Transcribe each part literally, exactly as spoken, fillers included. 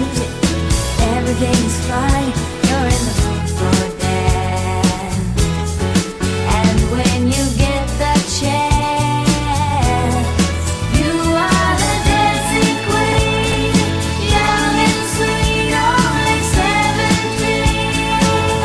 music, everything's fine. You're in the mood for a dance. And when you get the chance, you are the dancing queen, young and sweet, only seventeen.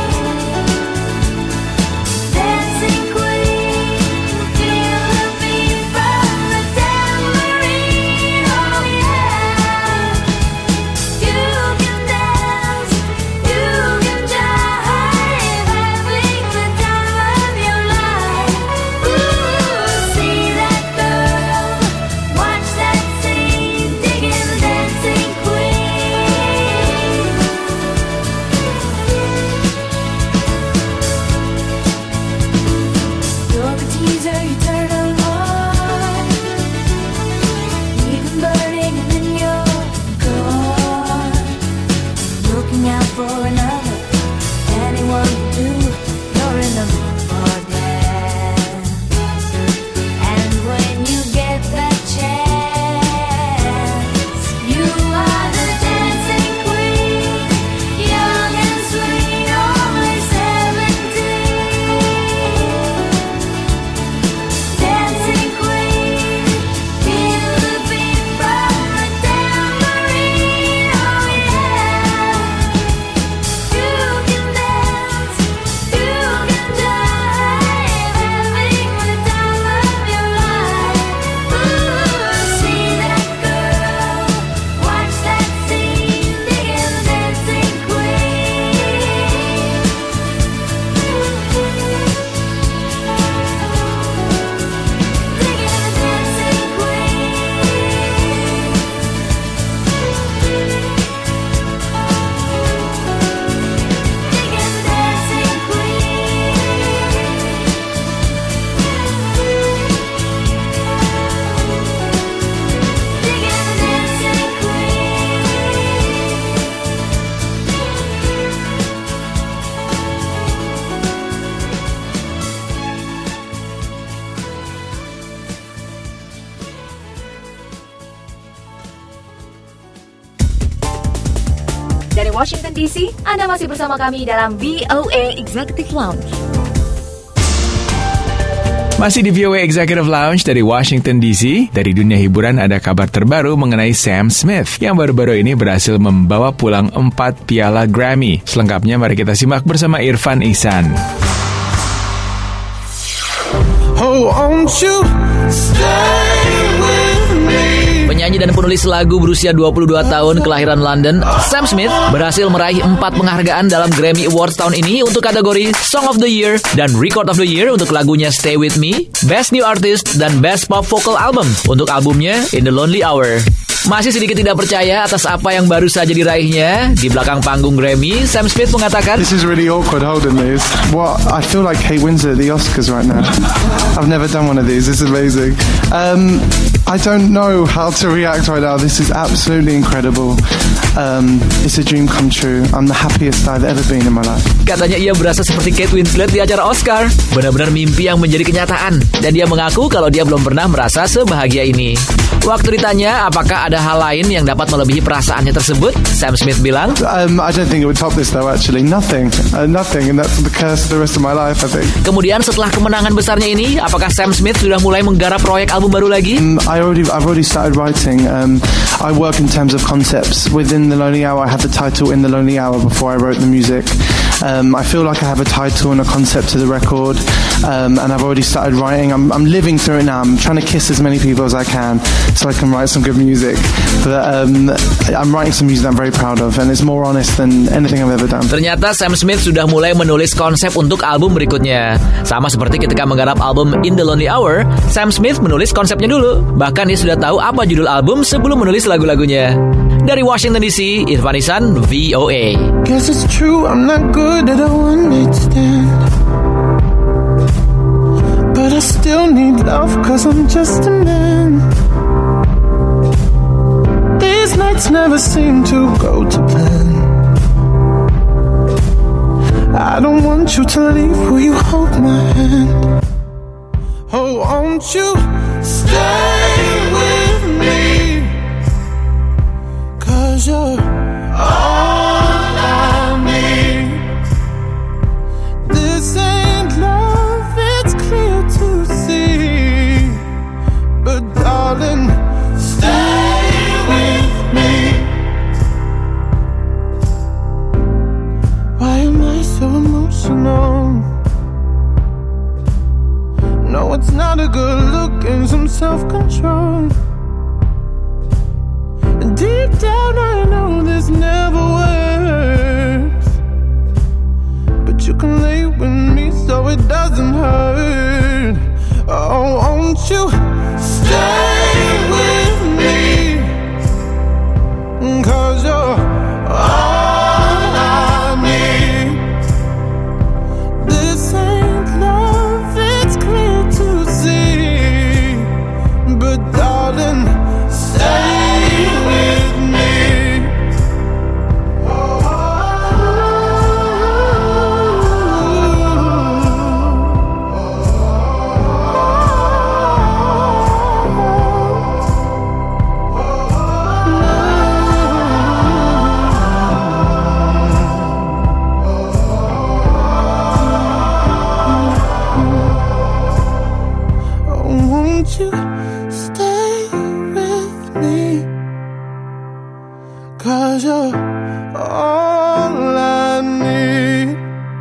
Dancing queen, feel the beat from the tambourine. Oh yeah, you can dance, you can jive, having the time of your life. Ooh, see that girl, watch that scene, digging dancing queen. You're the teaser, you turn them on. Leave them burning and then you're gone. Looking out for another, anyone will do. You're in the mood for dance. And when you get the chance, you are the dancing queen, young and sweet, only seventeen. Dancing queen, feel the beat from the tambourine. Oh yeah, you can dance, you can jive, having the time of your life. Ooh, see that girl, watch that scene, digging dancing queen. Digging the dancing queen. Digging dancing queen. Digging dancing Dari Washington D C, Anda masih bersama kami dalam V O A Executive Lounge. Masih di V O A Executive Lounge dari Washington D C. Dari dunia hiburan ada kabar terbaru mengenai Sam Smith yang baru-baru ini berhasil membawa pulang empat piala Grammy. Selengkapnya mari kita simak bersama Irfan Ihsan. Oh, won't you stay with me? Penyanyi dan penulis lagu berusia dua puluh dua tahun kelahiran London, Sam Smith berhasil meraih empat penghargaan dalam Grammy Awards tahun ini untuk kategori Song of the Year dan Record of the Year untuk lagunya Stay With Me, Best New Artist, dan Best Pop Vocal Album untuk albumnya In the Lonely Hour. Masih sedikit tidak percaya atas apa yang baru saja diraihnya, di belakang panggung Grammy, Sam Smith mengatakan, This is really awkward holding these. What? I feel like Kate Winslet at the Oscars right now. I've never done one of these. This is amazing. Um, I don't know how to react right now. This is absolutely incredible. Um, it's a dream come true. I'm the happiest I've ever been in my life. Katanya ia berasa seperti Kate Winslet di acara Oscar. Benar-benar mimpi yang menjadi kenyataan. Dan dia mengaku kalau dia belum pernah merasa sebahagia ini. Waktu ditanya apakah ada hal lain yang dapat melebihi perasaannya tersebut, Sam Smith bilang, Um, I don't think it would top this though, actually. Nothing. Uh, nothing. And that's the curse of the rest of my life, I think. Kemudian setelah kemenangan besarnya ini, apakah Sam Smith sudah mulai menggarap proyek album baru lagi? Um, I already, I've already started writing. Um, I work in terms of concepts. Within The Lonely Hour, I had the title In the Lonely Hour before I wrote the music. Um, I feel like I have a title and a concept to the record. Um, and I've already started writing. I'm, I'm living through it now. I'm trying to kiss as many people as I can so I can write some good music. But um, I'm writing some music that I'm very proud of, and it's more honest than anything I've ever done. Ternyata Sam Smith sudah mulai menulis konsep untuk album berikutnya. Sama seperti ketika menggarap album In the Lonely Hour, Sam Smith menulis konsepnya dulu. Bahkan dia sudah tahu apa judul album sebelum menulis lagu-lagunya. Dari Washington D C, Irfan Ihsan, V O A. Guess it's true, I'm not good at a one-night stand, but I still need love, cause I'm just a man. These nights never seem to go to plan. I don't want you to leave, will you hold my hand? Oh, won't you stay with me? Cause you're down, I know this never works. But you can lay with me so it doesn't hurt. Oh, won't you stay with me? 'Cause you're all I need. This ain't love, it's clear to see. But darling, stay with me. Won't you stay with me? 'Cause you're all I need.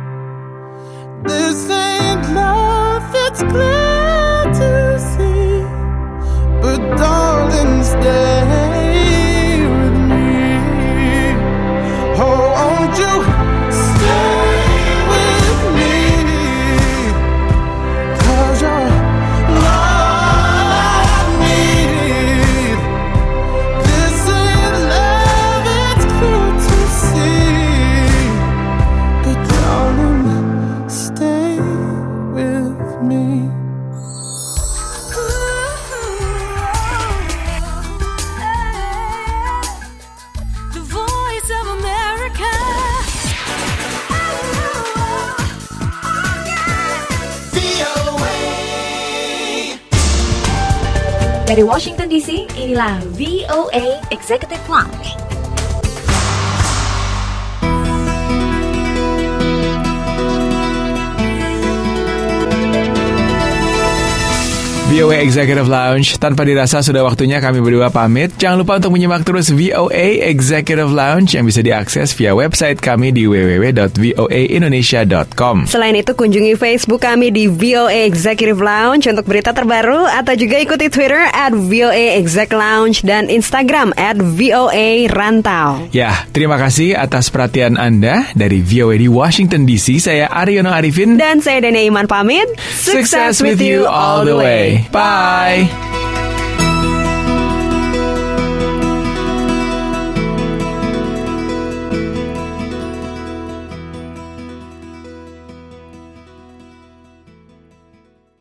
This ain't love, it's clear to see. But darling, stay with me. Oh, won't you stay with me? 'Cause you're The Voice of America. Dari Washington D C, inilah V O A Executive Lounge. V O A Executive Lounge. Tanpa dirasa sudah waktunya kami berdua pamit. Jangan lupa untuk menyimak terus V O A Executive Lounge yang bisa diakses via website kami di w w w dot v o a indonesia dot com. Selain itu kunjungi Facebook kami di V O A Executive Lounge untuk berita terbaru, atau juga ikuti Twitter at V O A Exec Lounge dan Instagram at V O A Rantau. Ya, terima kasih atas perhatian Anda. Dari V O A di Washington D C, saya Aryono Arifin Dan saya Dania Iman pamit. Success with you all the way. Bye.